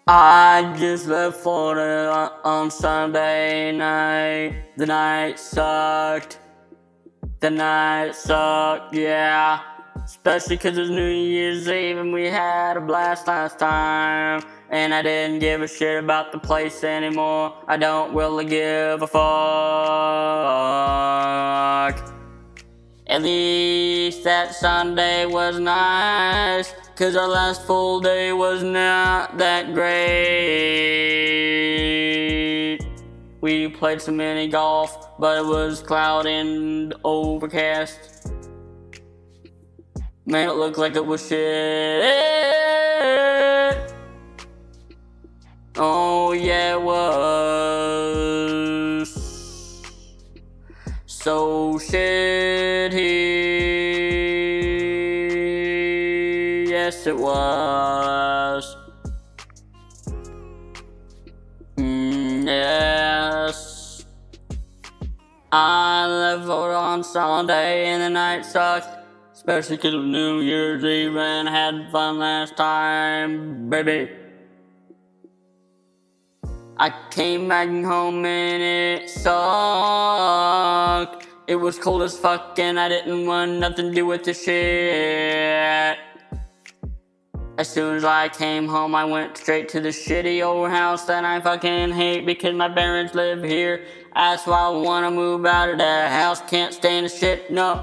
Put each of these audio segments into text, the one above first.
I just left Florida on Sunday night. The night sucked. Yeah. Especially 'cause it was New Year's Eve and we had a blast last time. And I didn't give a shit about the place anymore. I don't really give a fuck. At least that Sunday was nice, 'cause our last full day was not that great. We played some mini golf, but it was cloudy and overcast. Man, it looked like it was shit. Oh yeah, it was so shitty. Yes, it was. Yes. I left on Sunday and the night sucked, especially 'cause it was New Year's Eve and had fun last time, baby. I came back home and it sucked. It was cold as fuck and I didn't want nothing to do with the shit. As soon as I came home, I went straight to the shitty old house that I fucking hate because my parents live here. That's why I wanna move out of that house. Can't stand the shit no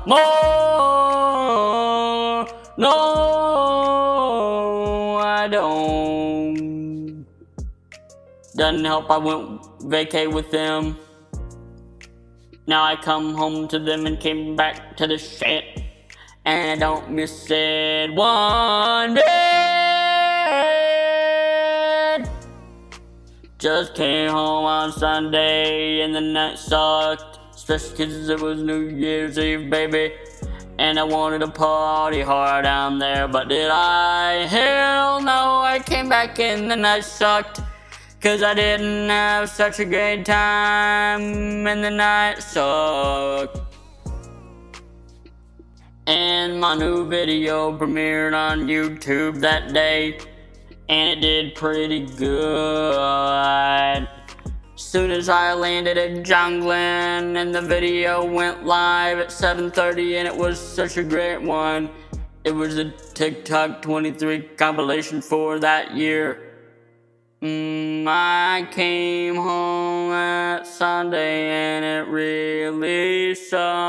more. No, I don't. Doesn't help I went vacay with them. Now I come home to them and came back to the shit. And I don't miss it one bit. Just came home on Sunday and the night sucked, especially 'cause it was New Year's Eve, baby. And I wanted to party hard down there, but did I? Hell no, I came back and the night sucked, 'cause I didn't have such a great time and the night sucked. And my new video premiered on YouTube that day, and it did pretty good. Soon as I landed at Jonglin and the video went live at 7:30 and it was such a great one. It was the TikTok 23 compilation for that year. I came home that Sunday and it really sucked.